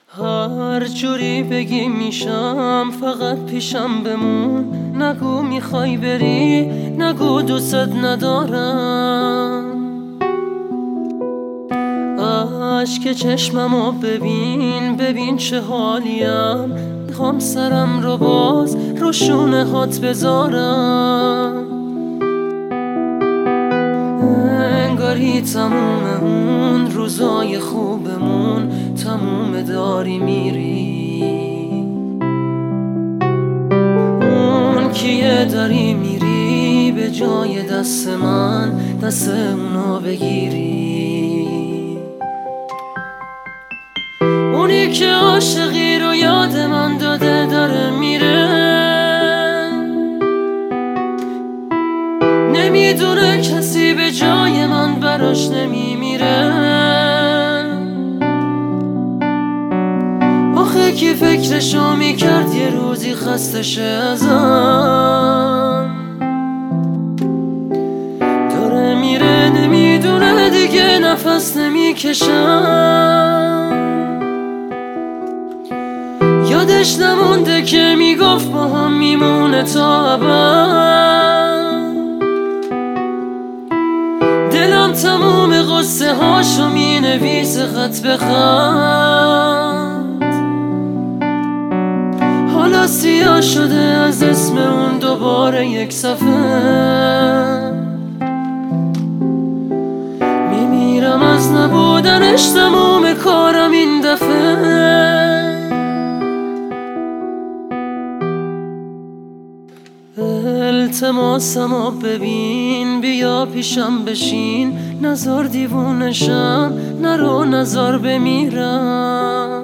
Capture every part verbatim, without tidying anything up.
هر جوری بگی میشم، فقط پیشم بمون. نگو میخوای بری، نگو دوست ندارم. اشک چشممو ببین، ببین چه حالیم. میخوام سرم رو باز رو شونه هات بذارم. انگاری تموم اون روزای خوبمون تموم داری میری. اون کیه داری میری به جای دست من دست اونو بگیری. اونی که عاشقی رو یاد من داده داره میره. نمیدونه کسی به جای من براش نمیمیره. آخه کی فکرشو میکرد یه روزی خسته شه ازم. داره میره نمیدونه دیگه نفس نمیکشم. یادش نمونده که میگفت با هم میمونه تا ابد. دلم تموم قصه هاشو مینویسه خط به خط. حالا سیاه شده از اسم اون دوباره یک صفحه. میمیرم از نبودنش، تموم کارم این دفعه. التماسمو ببین، بیا پیشم بشین. نزار دیوونشم، نرو نزار بمیرم.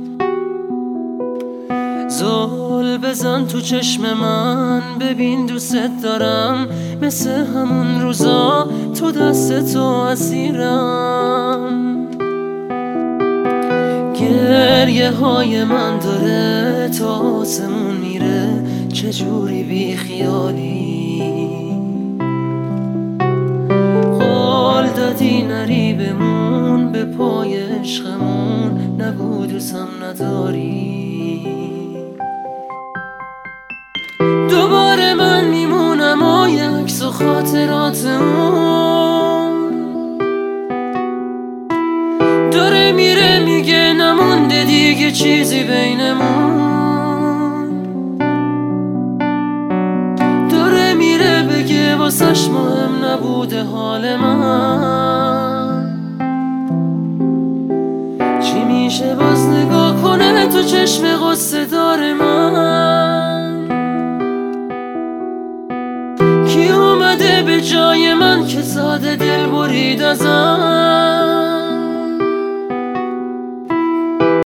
زل بزن تو چشم من، ببین دوست دارم. مثل همون روزا تو دست تو اسیرم. گریه های من داره تا آسمون میره. چجوری بی خیالی قول دادی نری بمون به پای عشقمون. نگو دوستم نداری. دوباره من میمونم و یه عکس و خاطرات اون. داره میره میگه نمونده دیگه چیزی بینمون. داره میره بگه واسش مهم نبوده حال من. چی میشه باز نگاه کنه تو چشم غصه دار من. کی اومده به جای من که ساده دل برید ازم.